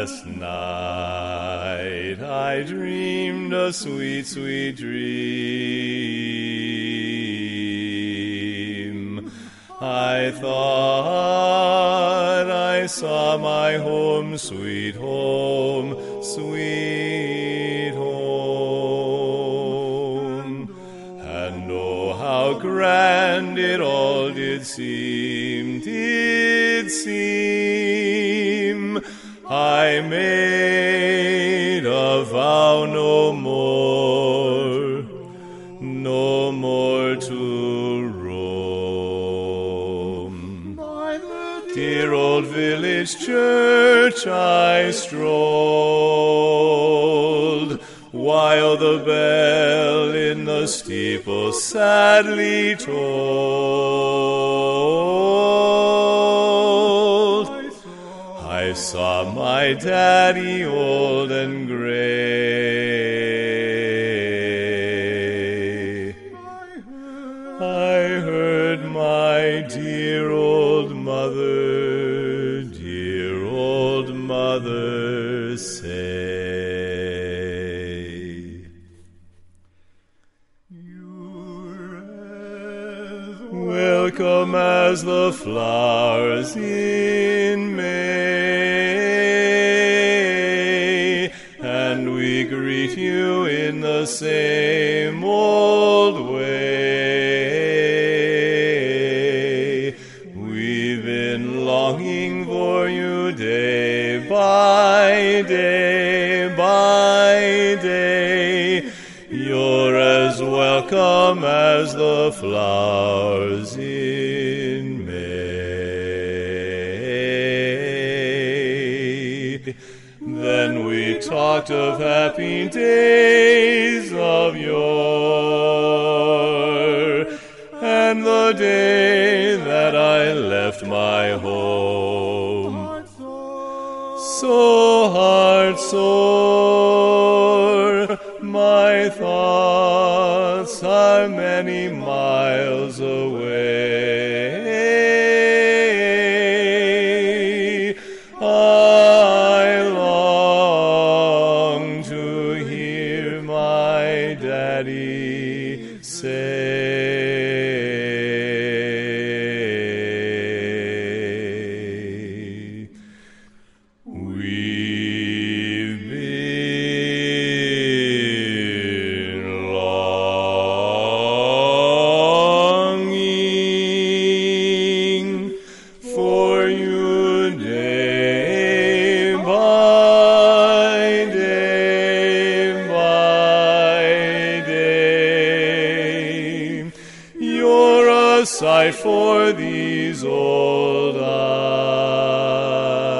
Last night I dreamed a sweet, sweet dream. I thought I saw my home, sweet home, sweet home. And oh, how grand it all did seem, I made a vow no more to roam. Dear old village church I strolled, while the bell in the steeple sadly tolled. I saw my daddy old and gray. I heard my dear old mother say, welcome as the flowers in May, and we greet you in the same old way. We've been longing for you day by day by day. You're as welcome as the flowers in May. Then we talked of happy days of yore, and the day that I left my home, so heart sore. My thoughts are many miles away. I long to hear my daddy say, we've been longing for you day by day by day. You're a sight for these old eyes.